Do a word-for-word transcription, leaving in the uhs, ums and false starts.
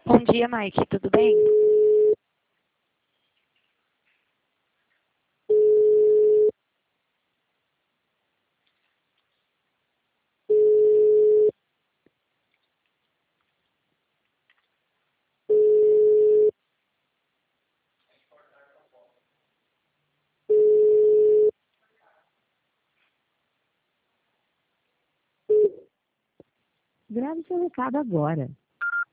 Bom dia, Mike. Tudo bem? Grave seu recado agora.